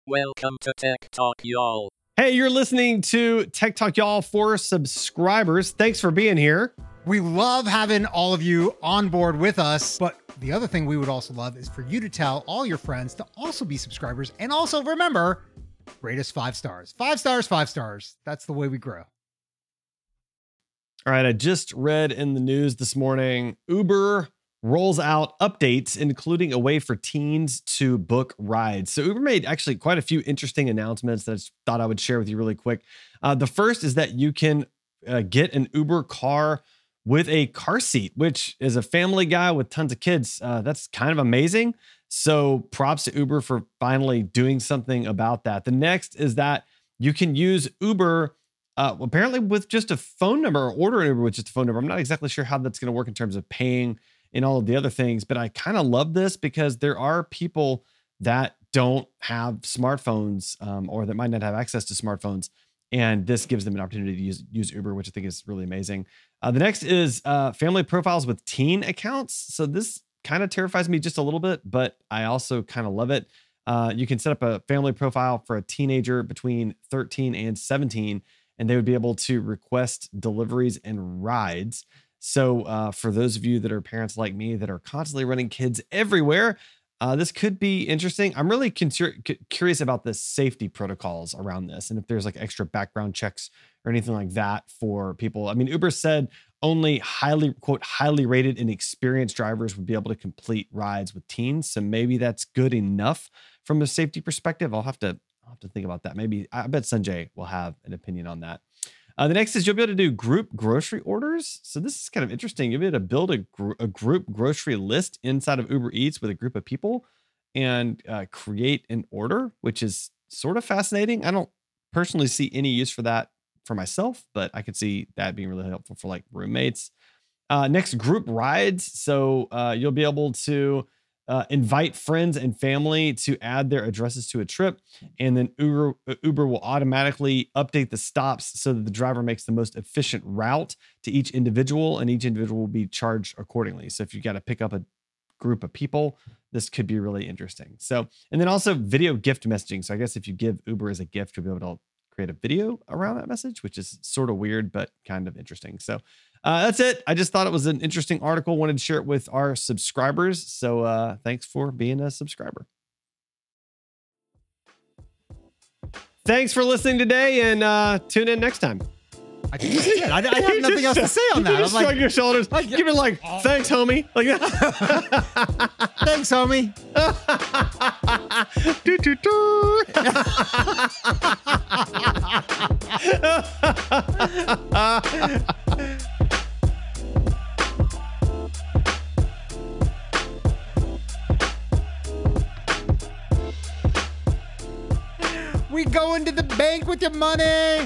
Welcome to Tech Talk, y'all. Hey, you're listening to Tech Talk, y'all, for subscribers. Thanks for being here. We love having all of you on board with us. But the other thing we would also love is for you to tell all your friends to also be subscribers. And also remember, rate us 5 stars. 5 stars, 5 stars. That's the way we grow. All right, I just read in the news this morning, Uber rolls out updates, including a way for teens to book rides. So Uber made actually quite a few interesting announcements that I just thought I would share with you really quick. The first is that you can get an Uber car with a car seat, which is a family guy with tons of kids. That's kind of amazing. So props to Uber for finally doing something about that. The next is that you can use Uber apparently with just a phone number, or order an Uber with just a phone number. I'm not exactly sure how that's going to work in terms of paying and all of the other things, but I kind of love this because there are people that don't have smartphones or that might not have access to smartphones. And this gives them an opportunity to use Uber, which I think is really amazing. The next is family profiles with teen accounts. So this kind of terrifies me just a little bit, but I also kind of love it. You can set up a family profile for a teenager between 13 and 17, and they would be able to request deliveries and rides. So for those of you that are parents like me that are constantly running kids everywhere, this could be interesting. I'm really curious about the safety protocols around this and if there's like extra background checks or anything like that for people. I mean, Uber said only highly rated and experienced drivers would be able to complete rides with teens. So maybe that's good enough from a safety perspective. I'll have to think about that. Maybe I bet Sanjay will have an opinion on that. The next is you'll be able to do group grocery orders. So this is kind of interesting. You'll be able to build a group grocery list inside of Uber Eats with a group of people and create an order, which is sort of fascinating. I don't personally see any use for that for myself, but I could see that being really helpful for like roommates. Next, group rides. So you'll be able to invite friends and family to add their addresses to a trip. And then Uber will automatically update the stops so that the driver makes the most efficient route to each individual, and each individual will be charged accordingly. So if you got to pick up a group of people, this could be really interesting. So, and then also video gift messaging. So I guess if you give Uber as a gift, you'll be able to create a video around that message, which is sort of weird, but kind of interesting. So that's it. I just thought it was an interesting article. Wanted to share it with our subscribers. So thanks for being a subscriber. Thanks for listening today, and tune in next time. I think that's it. I have nothing else to say on that. You just shrug your shoulders. Give it like, thanks, homie. Like that. Thanks, homie. We go into the bank with your money.